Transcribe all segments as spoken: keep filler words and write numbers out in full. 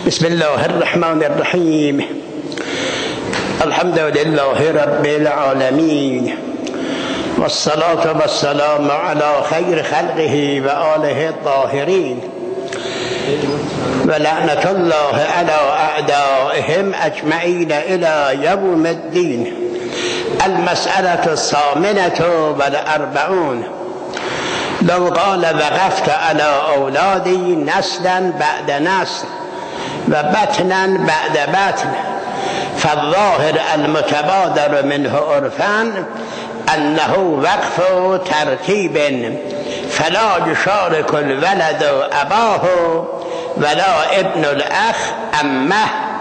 بسم الله الرحمن الرحيم. الحمد لله رب العالمين، والصلاة والسلام على خير خلقه وآله الطاهرين، ولعنة الله على أعدائهم أجمعين إلى يوم الدين. المسألة الثامنة والأربعون. لو قال وقفت على أولادي نسلا بعد نسل وبطنا بعد بطن، فالظاهر المتبادر منه عرفا أنه وقف ترتيب، فلا يشارك الولد أباه ولا ابن الأخ أمه.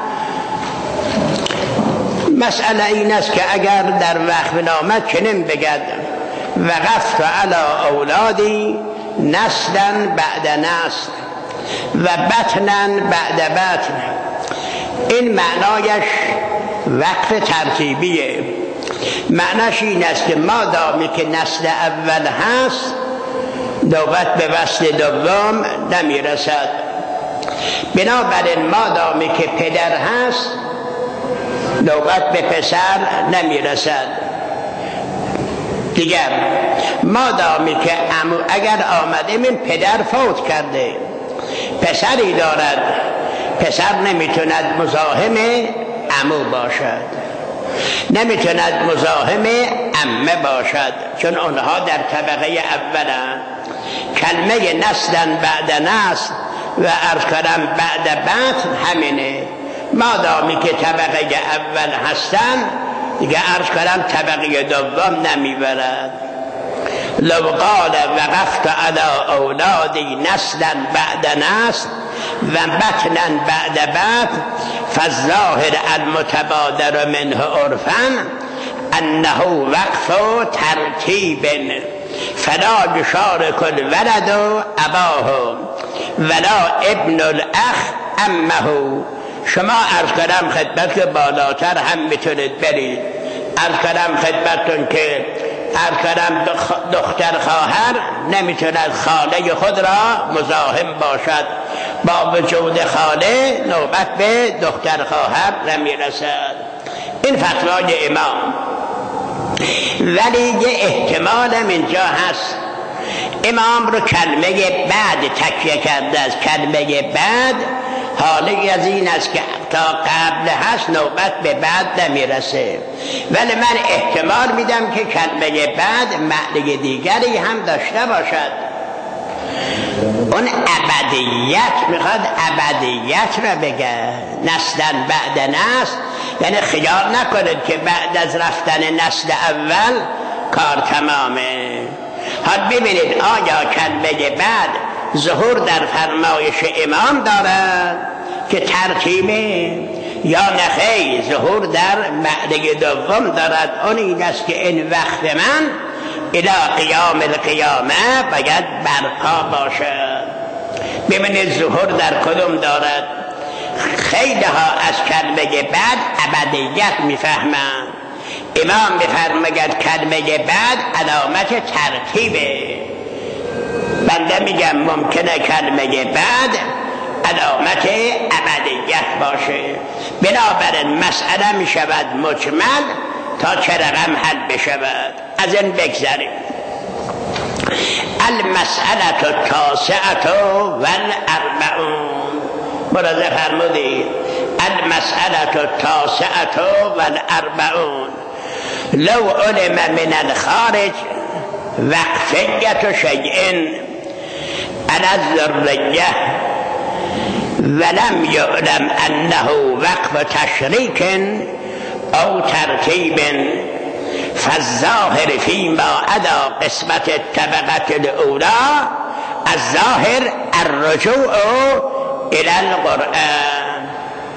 مسئله این است که اگر در وقف نامه چنین بگد وقفت علی اولادی نسلا بعد نسل و بطنا بعد بطن، این معنایش وقف ترتیبیه. معناش این است که مادامی که نسل اول هست نوبت به وصل دوم نمیرسد، بنابراین مادامی که پدر هست نوبت به پسر نمیرسد. دیگر مادامی که عمو اگر آمده من پدر فوت کرده پسری دارد، پسر نمیتوند مزاحم عمو باشد، نمیتوند مزاحم عمه باشد، چون آنها در طبقه اولند. کلمه نسلا بعد نسل و عرض کردم بعد بطن همینه. مادامی که طبقه اول هستن دیگه عرض کردم طبقه دوم نمیبرد. لو قال وقفت على اولادی نسلا بعد نسل و بطنا بعد بطن، فالظاهر المتبادر منه عرفا انه وقف ترتیب، فلا يشارك الولد اباه ولا ابن الاخ امه. شما عرض کردم خدمت که بالاتر هم میتونید برید. عرض کردم خدمتتون که عرض کردم دختر خواهر نمیتوند خاله خود را مزاحم باشد، با وجود خاله نوبت به دختر خواهر نمیرسد. این فتوای امام. ولی یه احتمال اینجا هست. امام رو کلمه بعد تکیه کرده از کلمه بعد، حالی از این است که تا قبل هست نوبت به بعد نمیرسه. ولی من احتمال میدم که کلمه بعد معنی دیگری هم داشته باشد. اون ابدیت میخواد ابدیت را بگه، نسلا بعد نسل، یعنی خیال نکنید که بعد از رفتن نسل اول کار تمامه. حال ببینید آیا کلمه بعد ظهور در فرمایش امام دارد که ترتیبه یا نخی ظهور در معنی دوم دارد. اون این است که این وقت من الى قیام القیامه باید برپا باشد. ببینید ظهور در کدوم دارد. خیلی ها از کلمه بعد ابدیت میفهمند. امام میفرماید کلمه بعد علامت ترتیبه. بنده میگم ممکنه کلمه بعد علامت ابدیت باشه. بنابراین مسئله میشود مجمل تا چه رقم حل بشود. از این بگذاریم. المسئله التاسعه والاربعون. ملاحظه فرمودید المسئله التاسعه والاربعون. لو علم من الخارج وقفیت شیء على الذریه ولم يعلم انه وقف تشریک او ترتیب، فالظاهر فيما عدا قسمت الطبقه الاولى الظاهر الرجوع الى القرآن.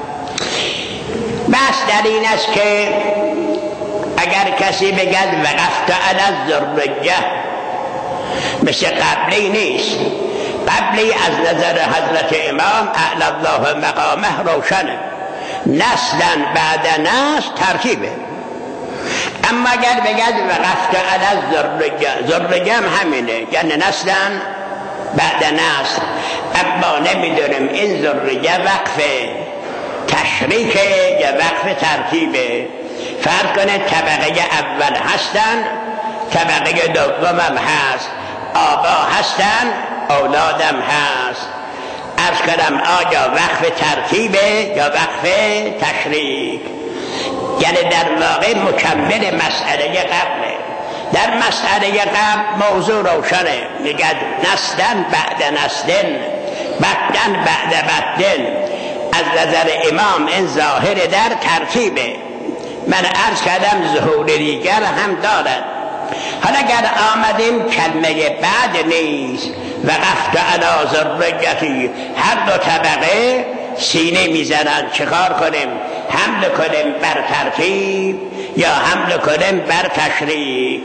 بس در این است که اگر کسی بگد وقفت علی الذریه مثل قبلی نیست. قبلی از نظر حضرت امام اعلی الله مقامه روشنه، نسلا بعد نسل ترتیبه. اما اگر بگد وقفت علی الذریه، ذریه هم همینه، یعنی نسلا بعد نسل. اما نمیدونم این ذریه وقف تشریکه یا وقف ترتیبه. فرض کنه طبقه اول هستن، طبقه دوم هم هست، آبا هستن، اولادم هست. عرض کردم آیا وقف ترتیبه یا وقف تشریک؟ یعنی در واقع مکمل مسئله قبله. در مسئله قبل موضوع روشنه، میگه نسلن بعد نسلن، بدن بعد بدن. از نظر امام این ظاهر در ترتیبه. من عرض کردم ظهور دیگر هم دارد. حالا اگر آمدیم کلمه بعد نیست، وقفت علی ذریتی، هر دو طبقه سینه میزنن، چکار کنیم؟ حمل کنیم بر ترتیب یا حمل کنیم بر تشریک؟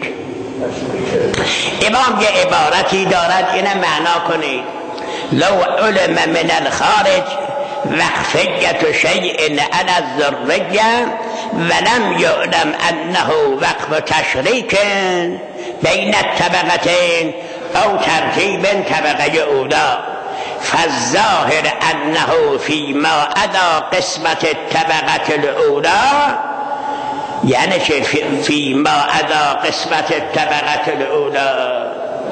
امام یه عبارتی دارد، اینه معنا کنید. لو علم من الخارج وقفیت شیء علی الذریه ولم یعلم انه وقف تشریک بین الطبقتین او ترتیب طبقه اولا، فالظاهر انه فيما عدا قسمت الطبقه الاولى، یعنی چه فيما عدا قسمت الطبقه الاولى؟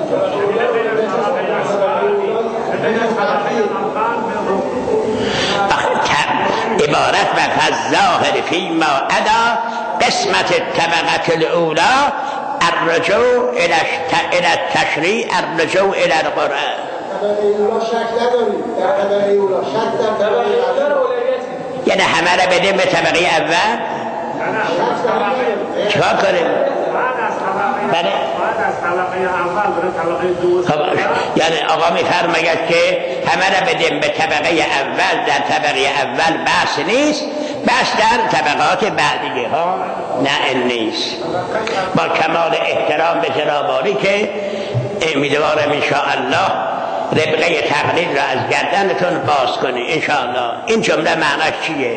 عبارت و فالظاهر فيما عدا قسمت الطبقه الاولى الرجوع الى التشریع، الرجوع الى القرآن. یعنی همه را بدیم به طبقه اول؟ چکار کنیم؟ بله؟ یعنی آقا میفرماید که همه را بدیم به طبقه اول، در طبقه اول بحث نیست، بحث در طبقات بعدیه ها نه این نیست. با کمال احترام به جنابالی که امیدوارم انشاءالله ربقه تقلید را از گردنتون باز کنی انشاءالله. این جمله معناش چیه؟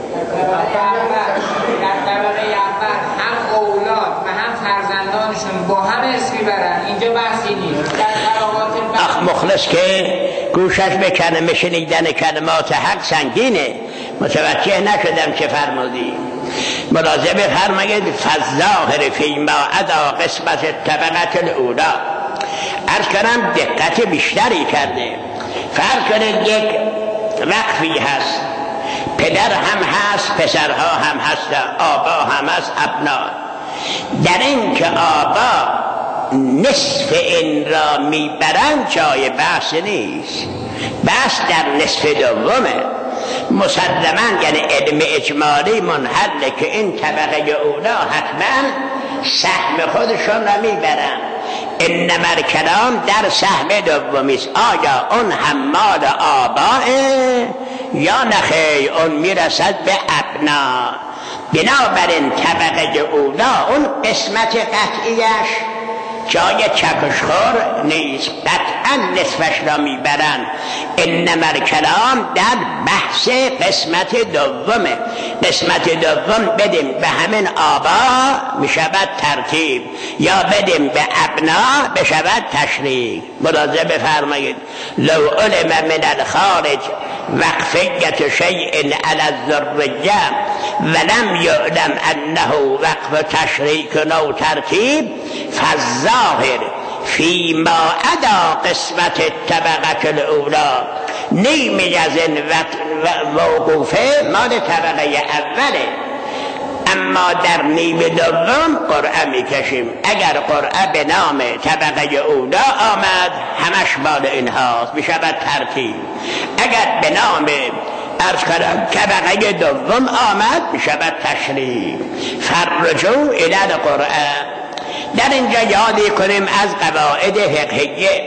در طبقه اول هم اولاد و هم فرزندانشون با هم اسمی برن، اینجا بحثی نیست. در طبقات اخ مخلص که گوشش به کلمه شنیدن کلمات حق سنگینه، متوجه نشدم چه فرمودی. ملاحظه بفرمایید فالظاهر فیما عدا قسمت الطبقه الاولی. عرض کنم دقت بیشتری کرده. فرض کنید یک وقفی هست، پدر هم هست، پسرها هم هست، آبا هم هست، ابنا. در این که آبا نصف این را میبرند جای بحث نیست، بحث در نصف دومه. مسلماً یعنی علم اجمالی منحله که این طبقه اولا حتما سهم خودشون را میبرن. انما الکلام در سهم دومی است. آیا اون هم مال آبائه یا نخی اون میرسد به ابنا؟ بنابراین طبقه اولا اون قسمت قطعیش جای چکشخور نیست، قطعا نصفش را میبرن. انما الکلام در بحث قسمت دومه. قسمت دوم بدیم به همین آبا میشود ترتیب، یا بدیم به ابنا بشود تشریک. ملاحظه بفرمایید لو علم من الخارج وقفیت شیء علی الذریه ولم یعلم انه وقف تشریک او ترتیب فالظاهر فيما عدا قسمت الطبقه الاولی. نیمی از این موقوفه مال طبقه اوله، اما در نیم دوم قرعه میکشیم. اگر قرعه به نام طبقه اولا آمد همش مال اینهاست، میشود ترتیب. اگر به نام ارز کردم طبقه دوم آمد میشود تشریک. فرجو الی القرآن. در اینجا یادی کنیم از قواعد فقهیه.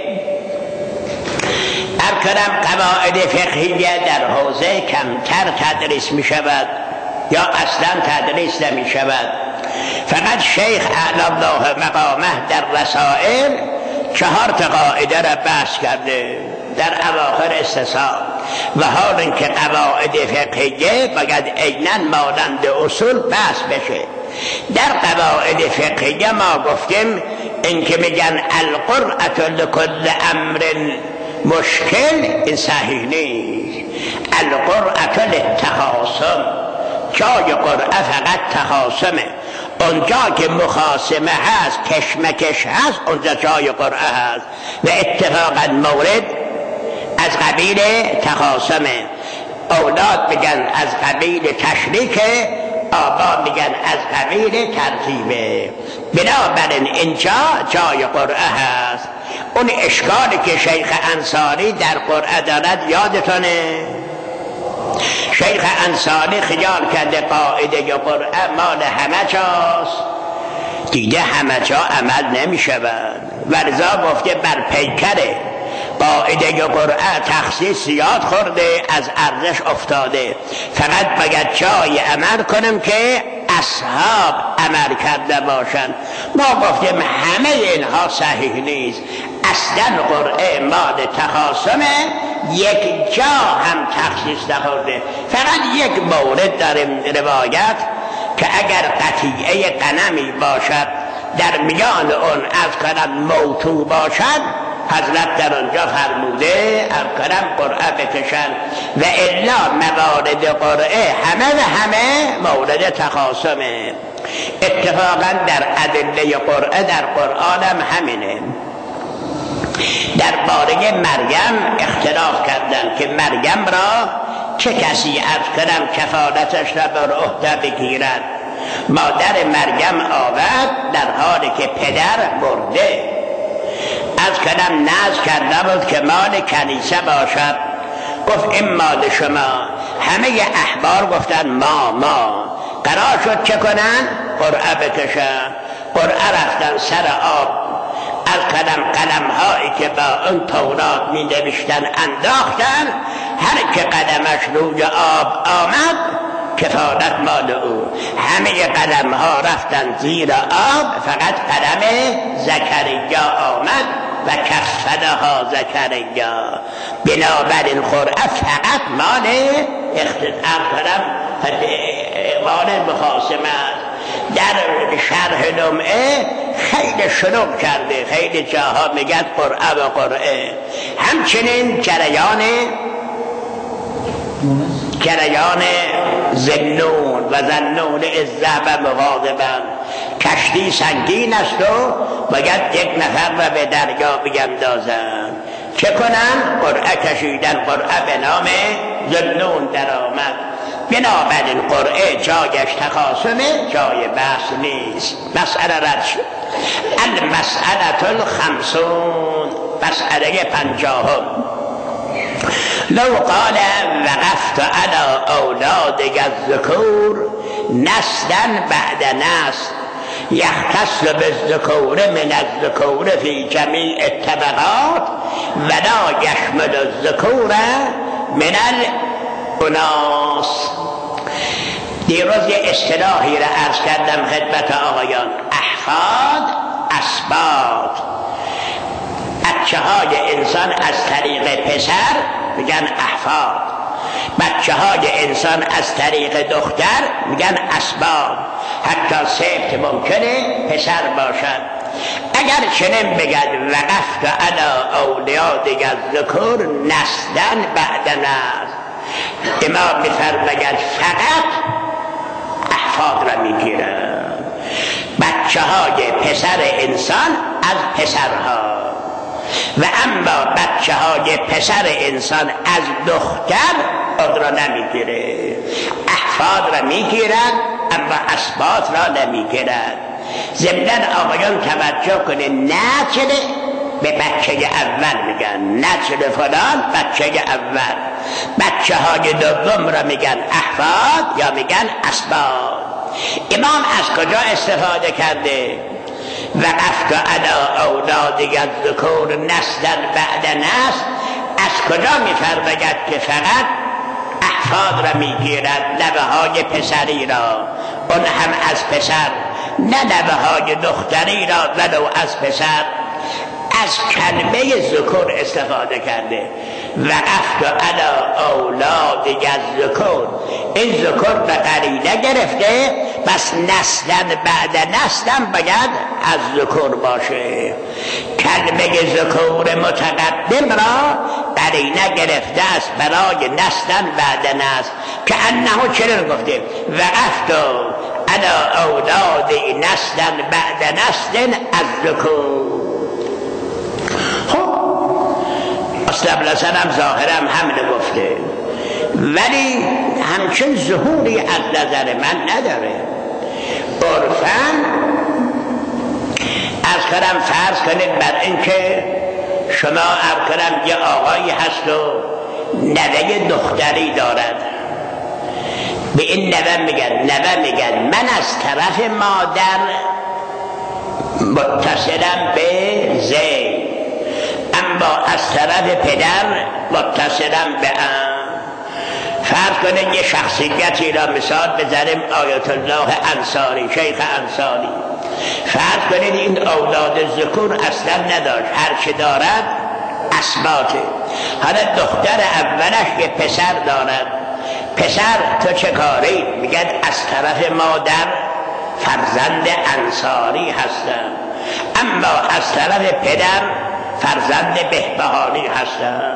ارز کردم قواعد فقهیه در حوزه کمتر تدریس می شود یا اصلا تدریس نمی شود. فقط شیخ اعلی الله مقامه در رسائل چهار تا قاعده را بحث کرده در اواخر استثاب، و حال اینکه قواعد فقهیه باید عیناً مانند اصول بحث بشه. در قواعد فقهیه ما گفتیم اینکه میگن القرعه لكل امر مشکل این صحیح نیست. القرعه للتخاصم، جای قرعه فقط تخاصمه. اونجا که مخاصمه هست، کشمکش هست، اونجا جای قرعه هست و اتفاقا مورد از قبیل تخاصمه. اولاد میگن از قبیل تشریکه، آبا میگن از قبیل ترتیبه. بنابراین اینجا جای قرعه هست. اون اشکالی که شیخ انصاری در قرعه دارد یادتونه؟ شیخ انصاری خیال کرده قاعده قرعه مال همه جاست، دیده همه جا عمل نمی شود و رضا گفته بر پیکره قاعده قرعه تخصیص زیاد خورده، از ارزش افتاده، فقط باید جای عمل کنم که اصحاب عمل کرده باشند. ما گفتیم همه اینها صحیح نیست. اصلا قرعه مال تخاصمه، یک جا هم تخصیص نخورده. فقط یک مورد داریم روایت که اگر قطیعه غنمی باشد در میان اون از کنم موتو باشد، حضرت در آنجا فرموده از کنم قرعه بکشن و الا موارد قرعه همه و همه مورد تخاصمه. اتفاقا در ادله قرعه در قرآن هم همینه. در باره مریم اختلاف کردن که مریم را چه کسی از کنم کفالتش را بر عهده بگیرد. مادر مریم آورد در حالی که پدر مرده، از کنم نذر کرده بود که مال کنیسه باشد. گفت این مال شما. همه احبار گفتن ما ما قرار شد چه کنن؟ قرعه بکشن. قرعه رفتن سر آب، از قلم قلم هایی که با اون تورات می نوشتن انداختن. هر که قدمش روی آب آمد کفالت مال او. همه قلم ها رفتن زیر آب، فقط قلم زکریا آمد و کفلها زکریا. بنابراین قرعه فقط مال اختلاف مال مخاصمت. در شرح لمعه خیلی شلوغ کرده، خیلی جاها میگن قرعه و قرعه. همچنین جریان جریان ذنون و ذنون اذهب مغاضبا، کشتی سنگین است و باید یک نفر را به دریا بیندازن. چه کنن؟ قرعه کشیدن. قرعه به نام ذنون در آمد. بنابراین قرعه جایش تخاصمه، جای بحث نیست. مسئله رد شد. المسئله الخمسون، مسئله پنجاهم. لو قال وقفت على اولادك الذكور نسلا بعد نسل يختص بالذكور من الذكور في جميع الطبقات ولا يشمل الذكور من الاناث. دیروز یه اصطلاحی را عرض کردم خدمت آقایان، احفاد اسباط. بچه های انسان از طریق پسر میگن احفاد، بچه های انسان از طریق دختر میگن اسباط. حتی سبت ممکنه پسر باشد. اگر چنین بگد وقفت علی اولادک الذکور نسلا بعد نسل، امام میفرماید فقط احفاد را میگیرن، بچه های پسر انسان از پسرها، و اما بچه های پسر انسان از دختر آن را نمیگیره. احفاد را میگیرد اما اسباط را نمیگیرد. ضمناً آقایان توجه کنه، نسل به بچه اول میگن، نسل فلان بچه اول. بچه های دوم را میگن احفاد یا میگن اسباط. امام از کجا استفاده کرده؟ وقفت علی اولادک الذکور نسلا بعد نسل. از کجا میفرماید که فقط احفاد را میگیرد، نوه های پسری را، اون هم از پسر، نه نوه های دختری را ولو از پسر. از کلمه ذکر استفاده کرده. وقفت علی اولادک الذکور، این ذکر به قرینه گرفته بس نسلن بعد نسلن باید از ذکور باشه. کلمه ذکور متقدم را قرینه گرفته است برای نسلن بعد نسل که انه چرا گفته وقفت علی اولاد نسلن بعد نسل از ذکور. خب اصلا هم ظاهرم حمل گفته ولی همچون ظهوری از نظر من نداره. عرفاً از کنم فرض کنید بر اینکه شما از کنم یه آقایی هست و نوه دختری دارد، به این نوه میگن نوه میگن من از طرف مادر متصلم به زید، اما از طرف پدر متصلم به ام. فرض کنید یه شخصیتی را مثال بزنیم، آیت الله انصاری، شیخ انصاری. فرض کنید این اولاد ذکور اصلا نداشت، هر چه دارد اثباته. حالا دختر اولش یه پسر دارد. پسر تو چه کاری؟ میگن از طرف مادر فرزند انصاری هستم، اما از طرف پدر فرزند بهبهانی هستم.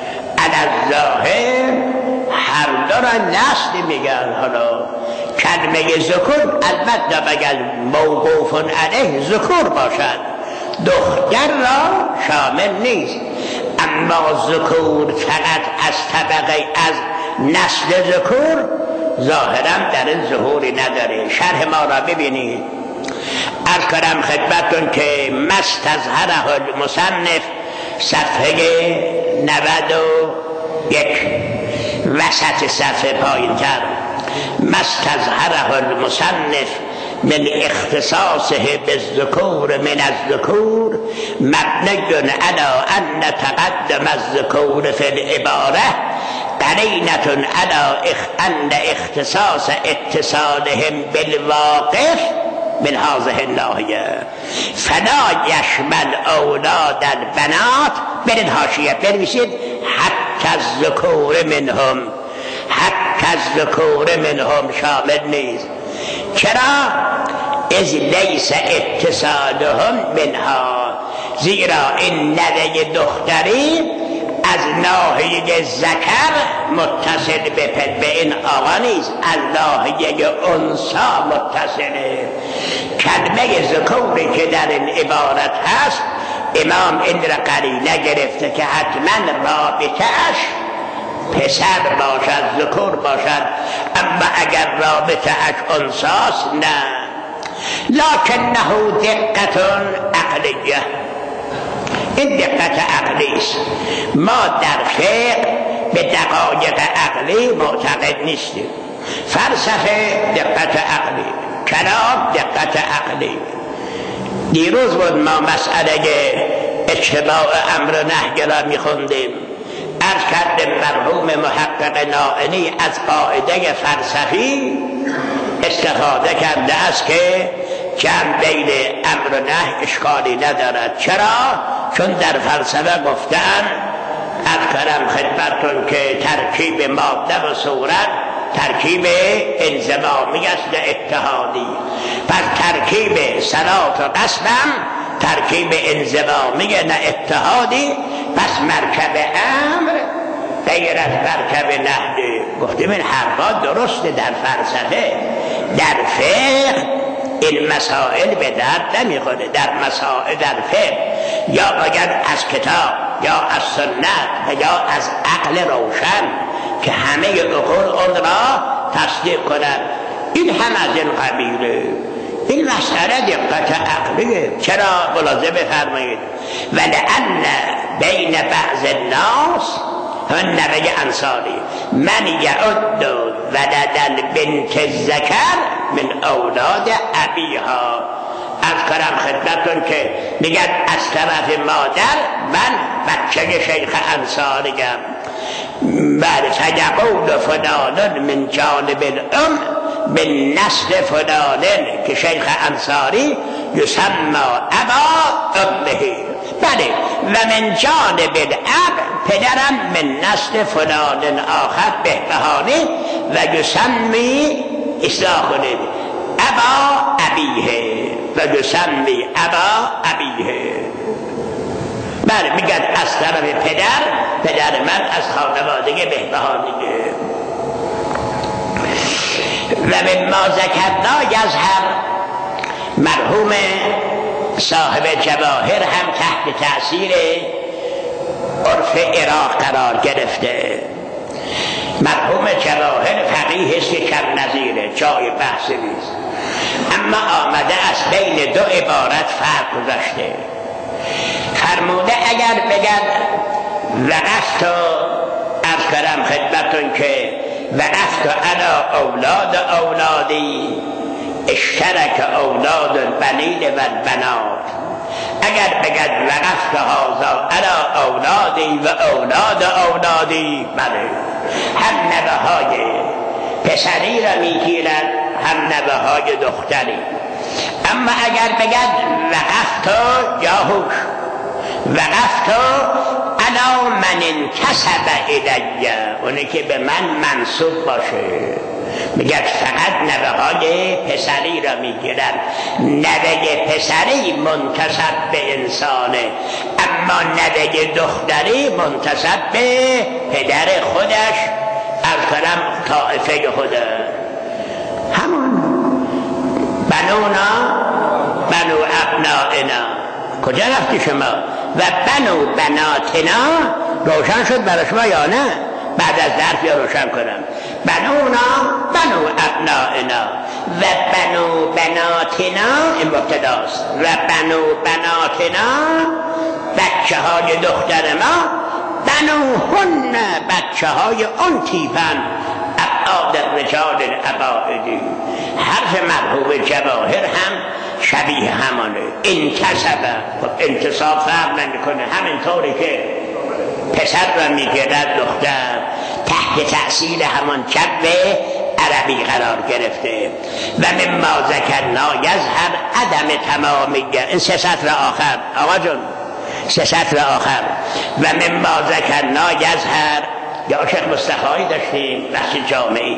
الظاهر هر دو را نسل میگن. حالا کلمه ذکور البته بگل موقوف علیه ذکور باشد، دختر را شامل نیست، اما ذکور فقط از طبقه از نسل ذکور ظاهرا در این ظهوری نداره. شرح ما را ببینید. از کنم خدمتون که مستظهره المصنف صفحه نود و یک وسط صفحه پایین تر. مستظهره المصنف من اختصاصه بالذکور من الذکور مبنی علی ان تقدم الذکور فی العباره قرینة علی ان اختصاص اتصالهم بالواقف من هذه الناحیه فلا یشمل اولاد البنات. برید حاشیه بنویسید حتی الذکور منهم، حتی الذکور منهم شامل نیست. چرا؟ از لیس اتصالهم منها، زیرا این نوه دختری از ناحیه ذکر متصل به به این آقا نیست، از ناحیه انثی متصله. کلمه ذکوری که در این عبارت هست امام این را قرینه گرفته که حتما رابطه‌اش پسر باشد، ذکور باشد، اما اگر رابطه‌اش انثاست نه. لکنه دقت عقلیه، این دقت عقلی است. ما در فقه به دقایق عقلی معتقد نیستیم. فلسفه دقت عقلی، کلام دقت عقلی. دیروز بود ما مسئله اجتماع امر و نهی را میخوندیم. عرض کردیم مرحوم محقق نائینی از قاعده فلسفی استفاده کرده است که جمع بین امر و نهی اشکالی ندارد. چرا؟ چون در فلسفه گفتن از کرم خدمتون که ترکیب ماده و صورت ترکیب انضمامی است نه اتحادی. پس ترکیب صلات و قسم ترکیب انضمامی نه اتحادی. پس مرکب امر غیر از مرکب نهی. گفتیم این حرفا درسته در فلسفه، در فقه این مسائل به درد نمیخوره. در مسائل در فقه یا باید از کتاب یا از سنت و یا از عقل روشن که همه عقول اون را تصدیق کنند. این هم از این قبیله. این مسئله دقت عقلیه. چرا؟ ملاحظه بفرمایید ولعل بین بعض الناس همون نوه انصاری من یعد ولد البنت الذکر من اولاد ابیها. از کرم خدمتون که میگن از طرف مادر من بچه شیخ انصاریم. بله فیقول فلان من جانب الام من نسل فلان که شیخ انصاری یسمى ابا امه. بله و من جانب الاب پدرم من نسل فلان آخر بهبهانی و یسمی اصلاح کنید ابا ابیه و یسمی ابا ابیه. بله میگن از طرف پدر، پدر من از خانواده بهبهانیه. و مما ذکرنا یظهر، مرحوم صاحب جواهر هم تحت تأثیر عرف عراق قرار گرفته. مرحوم جواهر فقیه است که کم نظیره، جای بحث نیست، اما آمده از بین دو عبارت فرق گذاشته. فرموده اگر بگد وقفت، عرض کردم خدمتون که وقفت علی اولاد اولادی اشترک اولاد البنین و البنات، اگر بگد وقفت هذا علی اولادی و اولاد اولادی، بله هم نوه های پسری را میگیرد هم نوه های دختری. اما اگر بگد وقفت یاهوش وقفت علی من انتسب الیه، اونی که به من منصوب باشه، میگه فقط نوه های پسری را میگیرن. نوه پسری منتسب به انسانه، اما نوه دختری منتسب به پدر خودش، از کنم طائفه خوده. همون بنونا بنو ابنائنا، کجا رفتی شما؟ و بنو بناتنا روشن شد برای شما یا نه؟ بعد از درس یا روشن کنم. بنونا بنو ابنائنا و بنو بناتنا این مبتداست، و بنو بناتنا بچه های دختر ما، بنو هن بچه های اون تیپن، ابعاد رجال الابائدی. حرف مرحوم جواهر هم شبیه همانه. انتسبه، خب انتصاب فرق نمیکنه، همینطوری که پسر را میگیرد دختر تحت تأثیر همان جو عربی قرار گرفته. و مما ذکرنا یظهر عدم تمامیه. این سه سطر آخر آقا جون، سه سطر آخر. و مما ذکرنا یظهر، یا شیخ مصطفی داشتیم بخش جامعی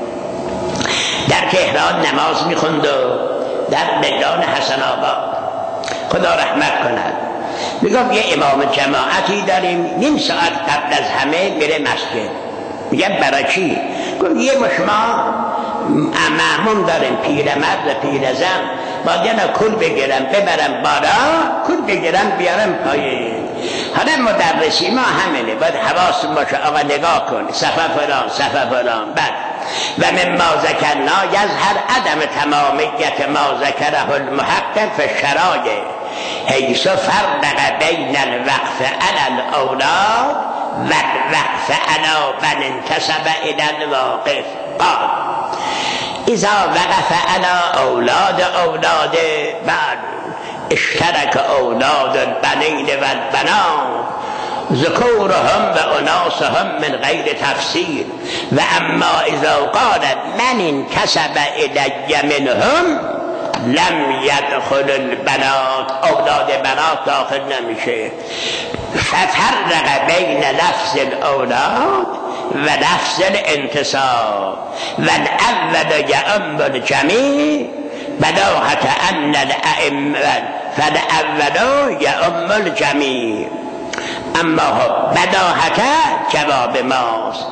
در تهران نماز میخوند و در میدان حسن آباد، خدا رحمت کند، میگم یه امام جماعتی داریم نیم ساعت قبل از همه میره مسجد. میگم برای چی؟ گفت یه مشما معموم داریم، پیرمرد و پیرزن، باید یه کل بگیرم ببرم بالا، کل بگیرم بیارم پایین. حالا مدرسی ما همینه، باید حواس باشه آقا نگاه کن صفحه فلان صفحه فلان. بعد و مما ذکرنا یظهر عدم تمامیت ما ذکره المحقق فی الشرایع حیث فرق بین الوقف علی الاولاد و الوقف علی من انتسب الی الواقف. قال اذا وقف علی اولاد اولاد بعد اشترک اولاد البنین و البنات ذکورهم و اناسهم من غیر تفسیر. و اما اذا قال من انتسب الی منهم لم يدخل البنات، اولاد بنات داخل نمیشه. ففرق بین لفظ الاولاد و لفظ الانتساب و الاول یعم الجمیع بداهة ان الائمه فالاول یعم الجمیع. اما بداهة جواب ماست،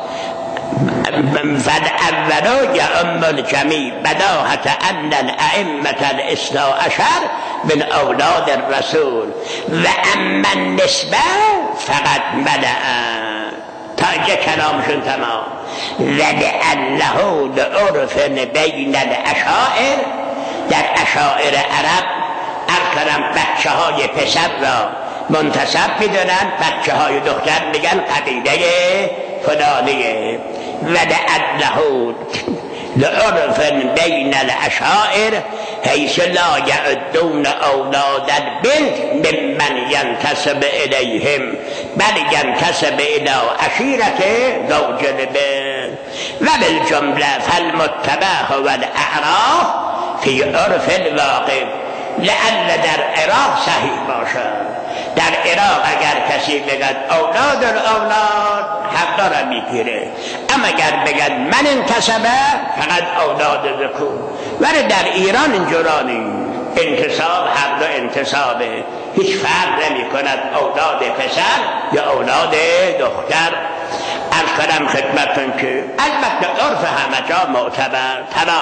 فالاول یعم الجمیع بداهة ان الائمه الاثنا عشر من اولاد الرسول و اما النسبه فقط بدأ. تا اینجا کلامشون تمام. ولعله لعرف بین الاشاعر، در اشاعر عرب اکرم بچه های پسر را منتسب میدونن، بچه های دختر میگن قبیله فلانیه. ولعله لعرف بین الاشاعر حیث لا یعدون اولاد البنت ممن ینتسب الیهم بل ینتسب الی عشیرت زوج البنت. و بالجمله فالمتبع والاعراف فی عرف الواقف، لعل در عراق صحیح باشد در عراق اگر کسی بگد اولاد الاولاد حق داره میگیره، اما اگر بگد من انتصبه فقط اولاد ذکور. ولی در ایران اینجورا نیست، انتصاب حق و انتصابه، هیچ فرق نمی کند اولاد پسر یا اولاد دختر. عرض کنم خدمتون که البته عرف همه جا معتبر ترا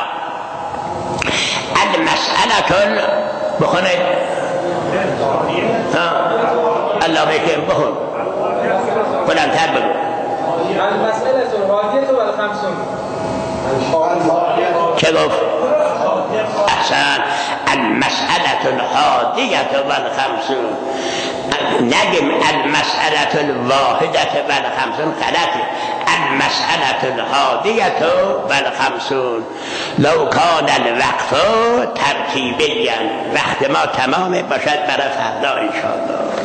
المسئله بخونید الله بکن بخون بلندتر بگو المسئله الحادیه و الخمسون. چه گفت؟ احسن. المسئله الحادیه و الخمسون، نگم المسئله الواحده و الخمسون، غلطه. المسئله الحادیه و الخمسون لو کان الوقت ترتیبیا، وقت ما تمام باشد برای فردا انشاءالله.